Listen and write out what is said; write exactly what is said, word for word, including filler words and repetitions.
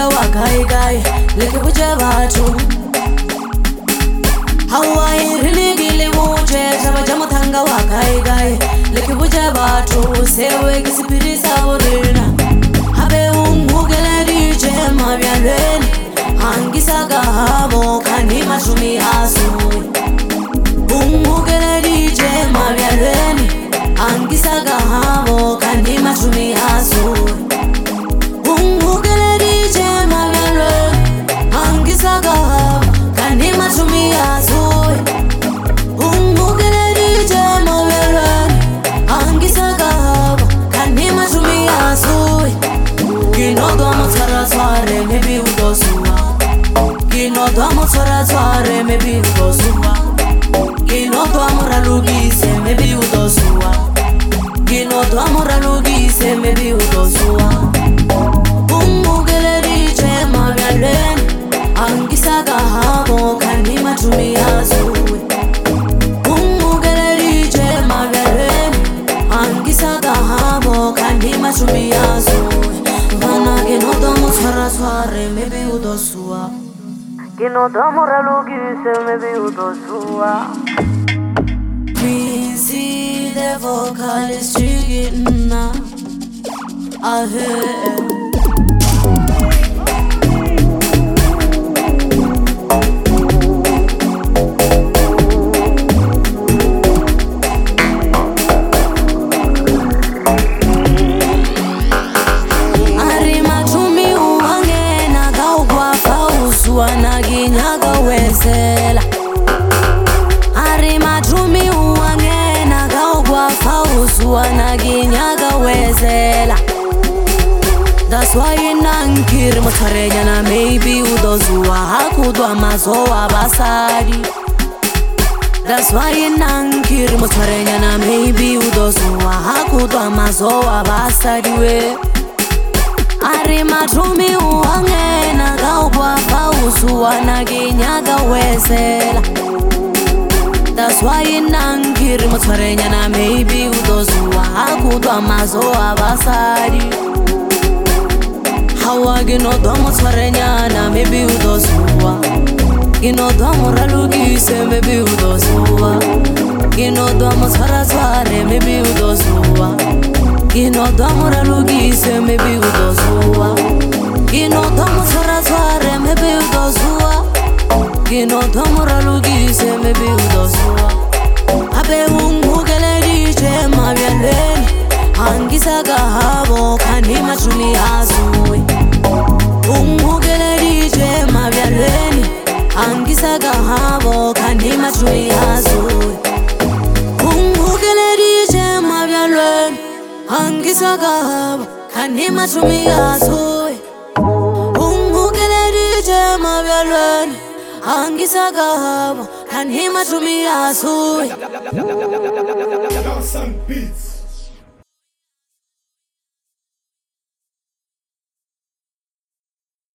muthanga wa gai gai leke buja batho Hawaii really gile muje Sabaja muthanga wa gai gai leke buja batho Sewe kisipiri saborina Habe umugele rije mavyalweni Hangisa gahabo kani mashumi asui Umugele rije mavyalweni Hangisa gahabo kani mashumi asui Umugele rije mavyalweni Hangisa gahabo kani mashumi asui Umugele rije mavyalweni Hangisa gahabo kani mashumi asui Kino domo tsara sware mebi udosua Kino domo tsara sware mebi udosua Kino domo ralugise mebi udosua Kino domo ralugise mebi udosua Umugele rije mavyalweni Angisa gahabo kani matumi asui Umugele rije mavyalweni Angisa gahabo kani matumi asui Vana kino domo tsara sware mebi udosua Kino domo ralugise mebi udosua Quincy the vocalist chigina I hear Naginyaga wezela Ari madrumi uangena gaugwa fauswa naginyaga wezela That's why inankiri mutarenya na maybe udozua hakudwa mazoa basadi That's why inankiri mutarenya na maybe udozua hakudwa mazoa basadi we Ari madrumi uangena gaugwa fauswa naginyaga wezela That's why inankiri mutarenya na maybe udozua hakudwa mazoa basadi Hawa gino domo tswarenya na maybe udozua Gino domo ralugise maybe udozua Gino domo tsara tsware maybe udozua Gino domo ralugise maybe udozua Gino domo tsara tsware maybe udozua Gino domo ralugise maybe udozua Abe umugele rije mavyalweni Hangisa gahabo kani mashumi asui Umugele rije mavyalweni Hangisa gahabo kani mashumi asui Umugele rije mavyalweni Hangisa gahabo kani mashumi asui Umugele rije mavyalweni Hangisa gahabo kani mashumi asui Lawson Beats